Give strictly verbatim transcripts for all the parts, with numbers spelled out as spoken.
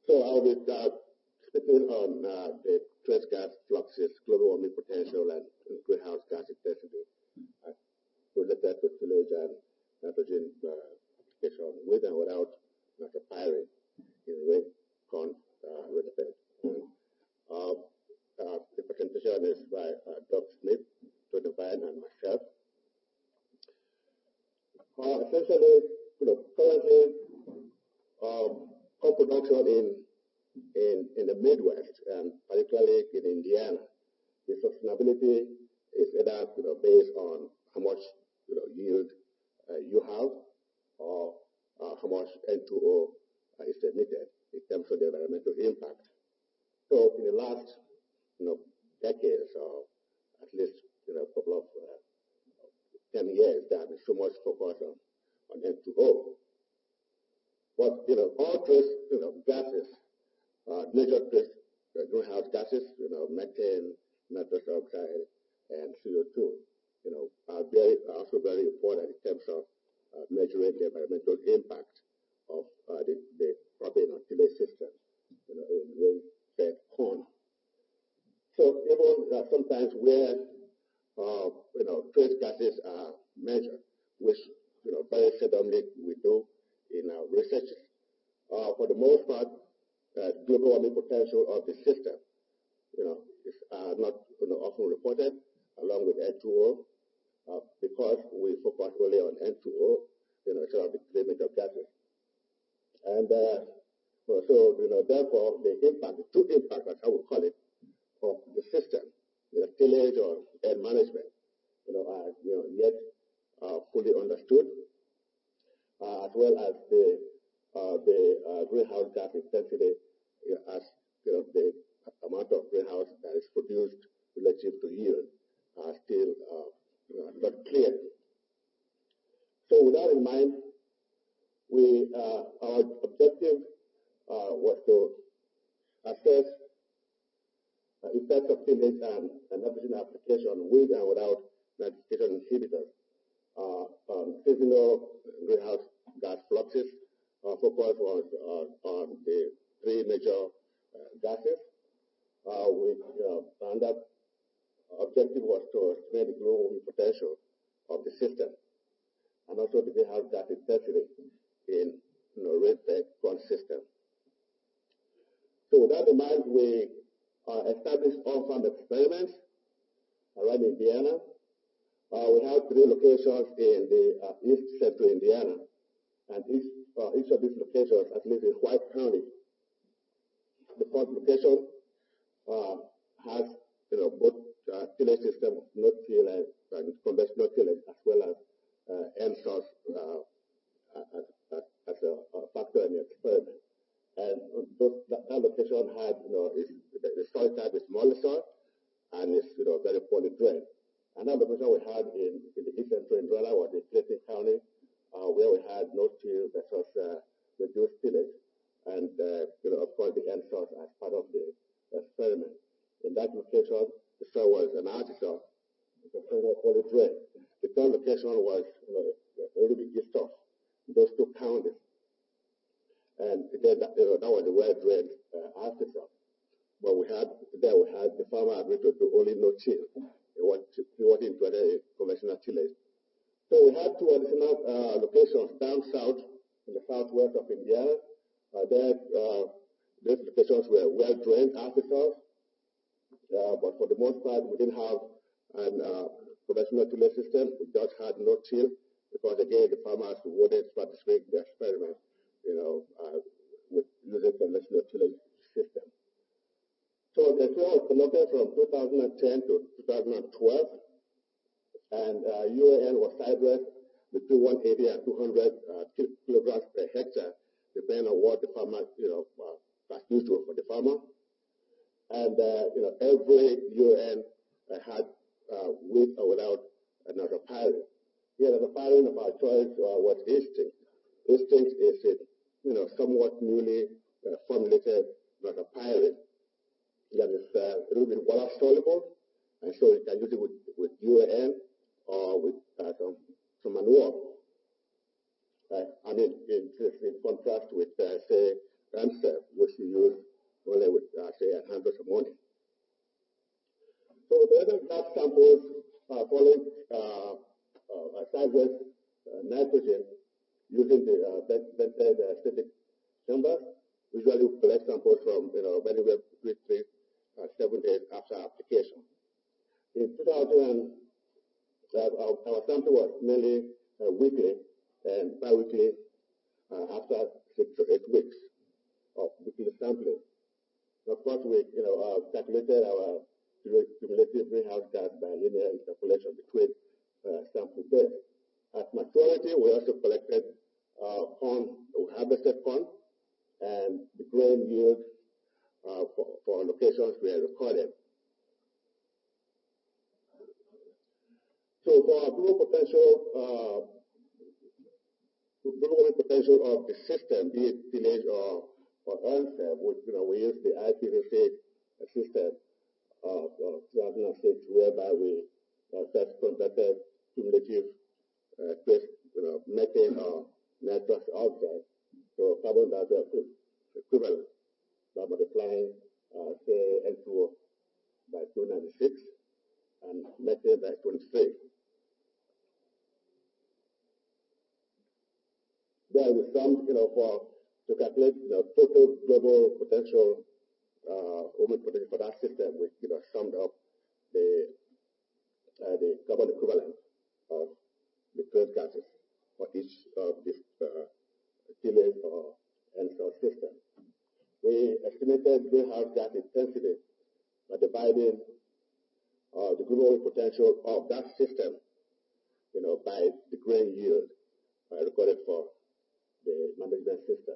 So I'll be uh, speaking on uh, the trace gas fluxes, global warming potential, and greenhouse gas intensity uh, related to tillage and nitrogen uh, application with and without nitropiring in rain corn uh, rainfed. Uh, uh, the presentation is by uh, Doug Smith, Tony Vine, and myself. Uh, essentially, you know, currently, um, corn production in in in the Midwest, and particularly in Indiana, the sustainability is either you know based on how much you know yield uh, you have, or uh, how much N two O uh, is emitted in terms of the environmental impact. So, in the last you know decades, or at least you know a couple of uh, ten years, there has been so much focus on on N two O. But you know all trace you know gases. Uh, major trace uh, greenhouse gases, you know, methane, nitrous oxide, and C O two, you know, are very are also very important in terms of uh, measuring the environmental impact of uh, the, the cropping and tillage system, you know, in rain-fed corn. So even uh, sometimes where uh, you know trace gases are measured, which you know very seldomly we do in our research, uh, for the most part. Uh, global warming potential of the system, you know, is uh, not you know, often reported along with N two O uh, because we focus only on N two O, you know, sort of the three major gases. And uh, so, you know, therefore, the impact, the true impact, as I would call it, of the system, you know, tillage or air management, you know, are you know yet uh, fully understood, uh, as well as the Uh, the uh, greenhouse gas intensity you know, as you know, the amount of greenhouse that is produced relative to yield are still uh, you know, not clear. So with that in mind, we uh, our objective uh, was to assess uh, effects of tillage and, and nitrogen application with and without nitrogen inhibitors uh, on seasonal greenhouse gas fluxes. Our focus was uh, on the three major uh, gases. Uh, which, uh, and that objective was to estimate the global warming potential of the system, and also the greenhouse gas intensity in you know, rain-fed corn system. So with that in mind, we uh, established on-farm experiments around Indiana. Uh, we have three locations in the uh, east central Indiana, and each Uh, each of these locations, at least in White County, the fourth location uh, has you know both uh, tillage system, no-till and, and conventional tillage, as well as uh, N source uh, as, as, as a, a factor in the experiment. And those, that, that location had you know is, the, the soil type is mollisol and is you know very poorly drained. Another location we had in, in the east central Indiana was in Clayton County, Uh, where we had no-till versus uh, reduced tillage, and uh, you know, of course, the N source as part of the experiment. In that location, the soil was an artisan, the soil was fully drained. The third location was you know, a little bit east of those two counties, and again, that, you know, that was a well-drained uh, artisan. But we had there we had the farmer agreed to do only no-till. He wanted he wanted to do a conventional tillage. So we had two additional uh, locations down south, in the southwest of Indiana. Uh, there, uh, those locations were well-drained artificials, uh, but for the most part, we didn't have an uh, conventional tillage system. We just had no-till because, again, the farmers wouldn't participate in the experiment, you know, uh, with using conventional tillage system. So the experiment was conducted from two thousand ten to two thousand twelve. And uh, U A N was sidewest between one hundred eighty and two hundred uh, kilograms per hectare, depending on what the farmer, you know, uh, was usual for the farmer. And, uh, you know, every U A N uh, had uh, with or without another pyrin. Here, the pyrin of our choice uh, was Instinct. Instinct is a, you know, somewhat newly uh, formulated another pyrin that is uh, a little bit water soluble, and so you can use it with, with U A N. Or with uh, some, some manure. Uh, I mean, in, in contrast with, uh, say, Ramsar, which to use only with, uh, say, hundreds of ammonia. So the other gas samples uh, following uh, uh, sizes uh, nitrogen using the uh, vented uh, static chamber. Usually we collect samples from, you know, anywhere between three uh, seven days after application. In two thousand, uh, our, our sample was mainly uh, weekly and bi-weekly uh, after six to eight weeks of weekly sampling. Of course, we, you know, uh, calculated our cumulative greenhouse gas by linear interpolation between uh, sample days. At maturity, we also collected uh, corn, we harvested corn, and the grain yield uh, for, for locations were recorded. So for our global potential, uh, global potential of the system, be it tillage or or earnstep, which, you know, we use the I P C C system of, of two thousand six, whereby we uh, first conducted cumulative uh, trace, you know, methane or nitrous oxide, so carbon dioxide equivalent, by multiplying, uh, say, N two O by two ninety-six and methane by twenty-three. Then we summed, you know, for to calculate the total global potential, uh, potential for that system, we, you know, summed up the uh, the carbon equivalent of the greenhouse gases for each of these uh, tillage or N-source system. We estimated greenhouse gas intensity by dividing uh, the global potential of that system, you know, by the grain yield uh, recorded for the management system.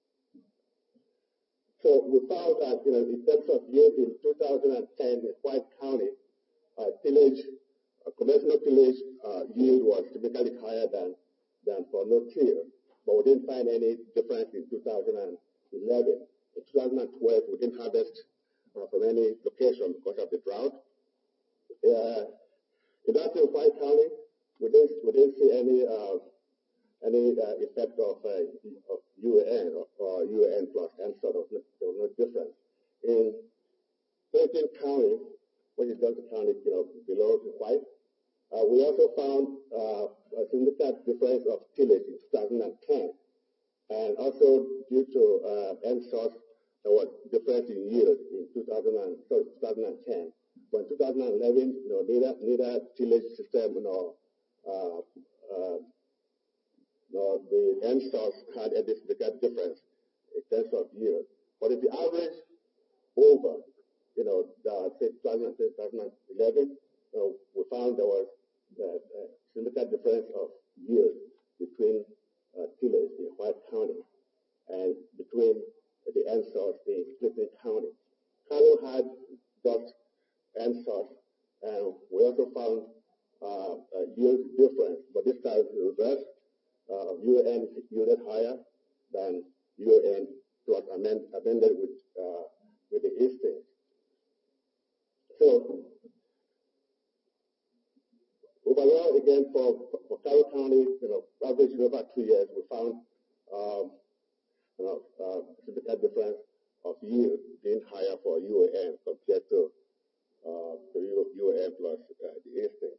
So we found that, you know, in terms of yield in two thousand ten in White County, uh, tillage, uh, conventional tillage uh, yield was typically higher than, than for no-till, but we didn't find any difference in two thousand eleven. In two thousand twelve, we didn't harvest uh, from any location because of the drought. Uh, in that in White County, we didn't, we didn't see any uh, any uh, effect of, uh, of U A N or, or U A N plus N sort of, there was no difference. In Clinton County, which is Johnson County, you know, below the white, uh, we also found uh, a significant difference of tillage in two thousand ten. And also due to uh, N source, there was difference in yield in two thousand, sorry, two thousand ten. But in two thousand eleven, you know, neither, neither tillage system, you know, uh, uh, No, the N source had a significant difference in terms of yield. But if you average over, you know, the, say, twenty eleven, you know, we found there was a, a significant difference of yield between uh, tillage in White County and between the N source in Clinton County. Carroll had just N source, and we also found uh, a yield difference, but this time reverse. Uh, U A N yielded higher than U A N plus amend, amended with uh, with the easting. So overall, again for for Carroll County, you know, averaging over two years, we found um, you know uh, significant difference of yield being higher for U A N compared to uh, the U A N plus uh, the easting.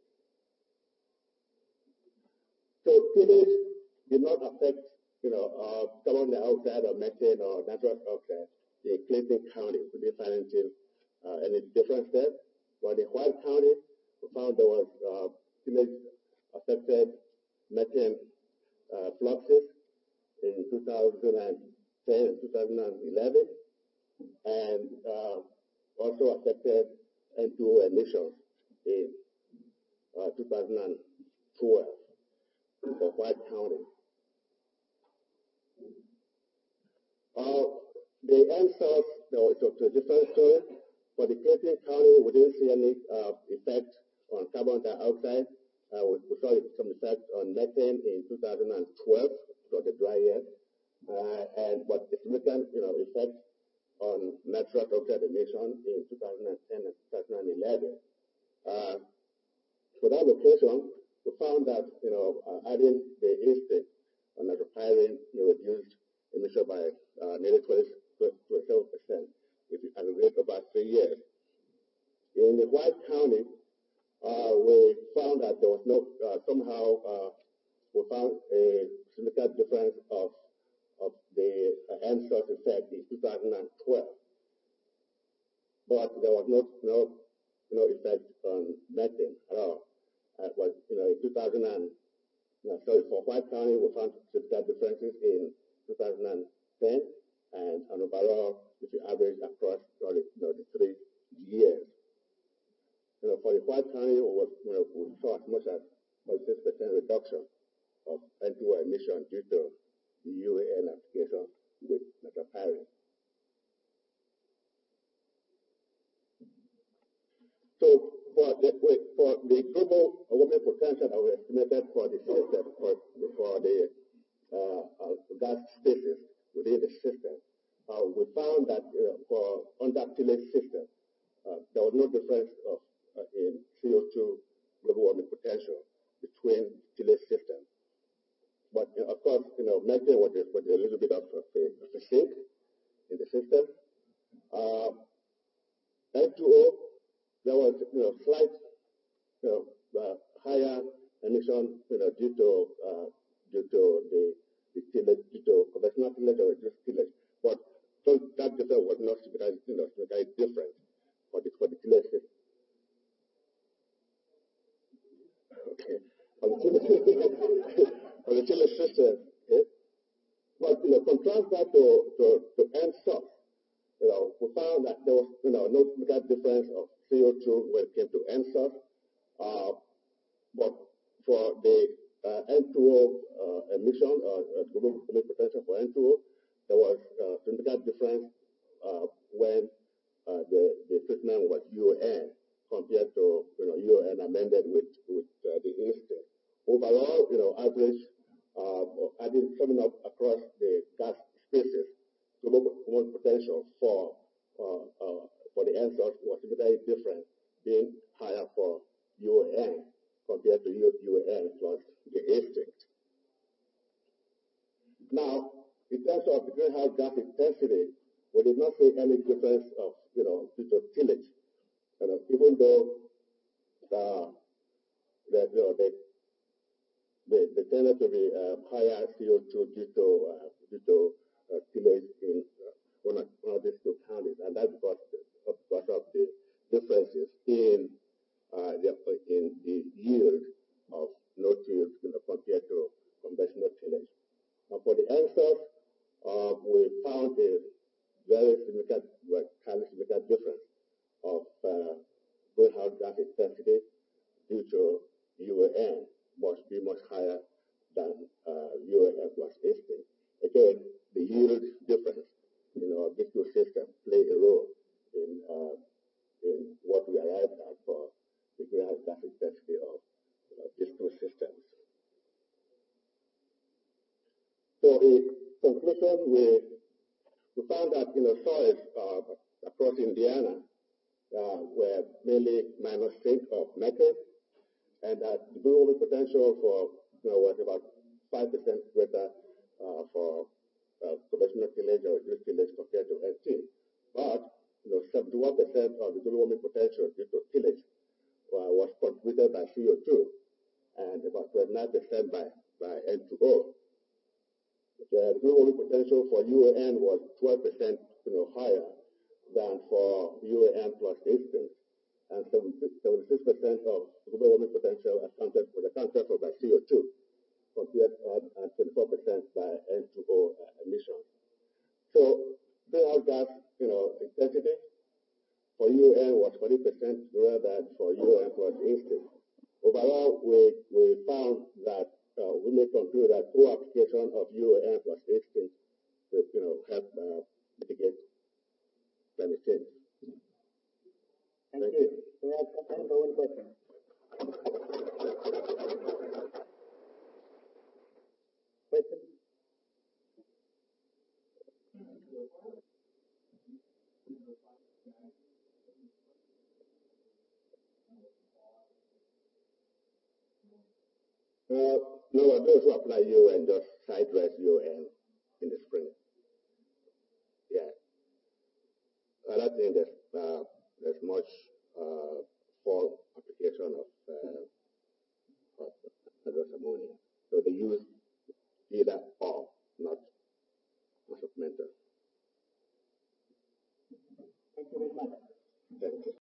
So tillage did not affect, you know, uh, carbon dioxide or methane or nitrous oxide in Clinton County. We didn't find anything, uh, any difference there. But in White County, we found there was uh, tillage affected methane uh, fluxes in two thousand ten and two thousand eleven, and uh, also affected N two O emissions in uh, two thousand twelve for White County. Uh, the N source, no, it's a different story. For the Clinton County, we didn't see any uh, effect on carbon dioxide. Uh, we, we saw some effect on methane in two thousand twelve, so the dry year, uh, and but the significant, you know, effect on nitrous oxide emission in two thousand ten and two thousand eleven. Uh, for that location, we found that, you know, uh, adding the easting on nitrochlorine, you know, reduced emission by uh, nearly twenty-seven years. In the White County, uh, we found that there was no, uh, somehow, uh, we found a significant difference of, of the uh, end source effect in two thousand twelve. But there was no, no, no effect on methane at all. Uh, was, you know, in two thousand, no, sorry, for White County, we found significant differences in two thousand ten, and on overall, if you average across you know, the three years. You know, for the White County, we, was, you know, we saw as much as forty-six percent reduction of N two O emission due to the U A N application with nitropyrin. So for the, for the global warming potential that we estimated for the system, for, for the uh, uh, gas species within the system, uh, we found that uh, for under tillage system, uh, there was no difference of, uh, in C O two global warming potential between tillage systems. But uh, of course, you know, methane was, was a little bit of, of, a, of a sink in the system. Uh, N two O, there was, you know, slight, you know, uh, higher emission, you know, due to uh, due to the, the tillage, due to conventional tillage or reduced tillage. But so that difference was not significantly, you know, significantly different for the for the tillage system. Okay, on the tillage, on the tillage system, okay? But you know, contrast that to to, to end source. You know, we found that there was, you know, no significant difference of C O two when it came to end source. Uh, but for the uh, N two O uh, emission, or uh, global warming potential for N two O, there was a uh, significant difference uh, when uh, the, the treatment was U N compared to, you know, U N amended with, with uh, the instinct. Overall, you know, average, uh, adding, summing up across the gas species, global warming potential for uh, uh, for the end source was very different, being higher for U N compared to U N plus the instinct. Now, in terms of the greenhouse gas intensity, we did not see any difference of, you know, due to tillage. You know, even though the, the, you know, the, the, the tended to be uh, higher C O two due to, uh, due to uh, tillage in uh, one, of, one of these two counties, and that's because, because of the differences in uh, the, in the yield of no-till, you know, compared to conventional tillage. Now, for the end source, uh, we found a very significant, well, kind of significant difference of uh, greenhouse gas intensity due to U A N must be much higher than uh, U A N plus instinct. Again, the yield difference, you know, these two systems play a role in uh, in what we arrived at for the greenhouse gas intensity of uh, these two systems. So, in conclusion, we we found that, you know, soils uh, across Indiana uh, were mainly minus sink of methane, and that the global warming potential for, you know, was about five percent greater uh, for uh, conventional tillage or reduced tillage compared to N T. But, you know, seventy-one percent of the global warming potential due to tillage uh, was contributed by C O two, and about twenty-nine percent by, by N two O. The global warming potential for U A N was twelve percent, you know, higher than for U A N plus instinct, and seventy-six percent of global warming potential accounted for accounted for by C O two, compared to uh, twenty-four percent by N two O uh, emissions. So greenhouse gas, you know, intensity for U A N was forty percent greater than for U A N plus instinct. Overall, we we found that uh, we may conclude that co-application of U A N plus instinct will, you know, help uh, mitigate climate change. Thank, Thank you. you. We have time for one question. Question? Uh, no, those who apply U N just side dress U N there's much uh, fall application of, uh, of hydrous ammonia. So they use either or, not much of mental. Thank you very much. Thank you.